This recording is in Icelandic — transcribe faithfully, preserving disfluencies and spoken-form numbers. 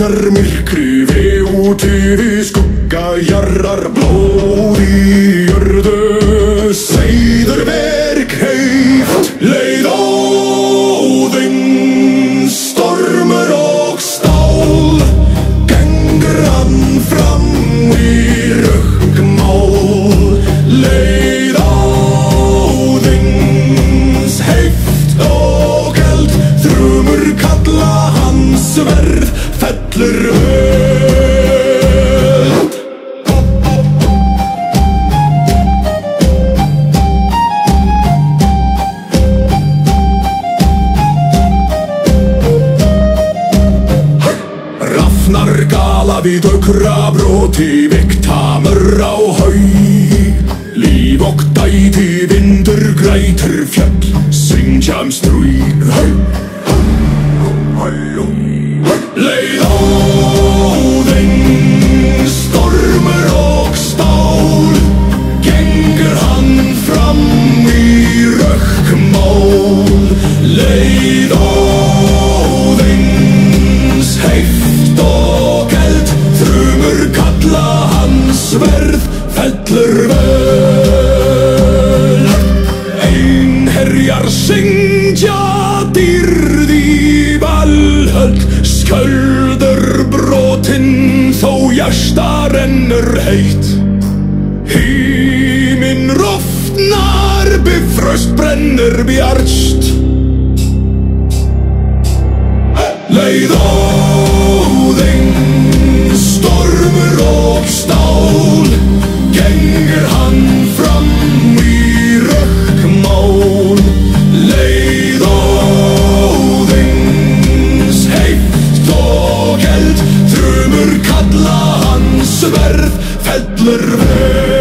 Vaknar myrkri við úti við skugga jarrar blóð í jörðu seiður verk heift leið óðinn stormur og stál gengur hann fram í rökkmál leið óðins heift og eld þrumur kalla hans sverð fellur öld Rafnar gala við aukra broti viktamur á haug líf og dæti vindur grætur fjall syngja um stríð leið óðinn stormur og stál gengur hann fram í rökkmál leið óðins heift og eld þrumur kalla hans sverð fellur völd einherjar syngja dýrð í valhöll sköldur brotinn þó hjarta rennur heitt himinn rofnar bifröst brennur bjartst leið óðinn stormur og stál gengur hann fram í rökkmál leið óðins heift og eld þrumur kalla hans sverð fellur völd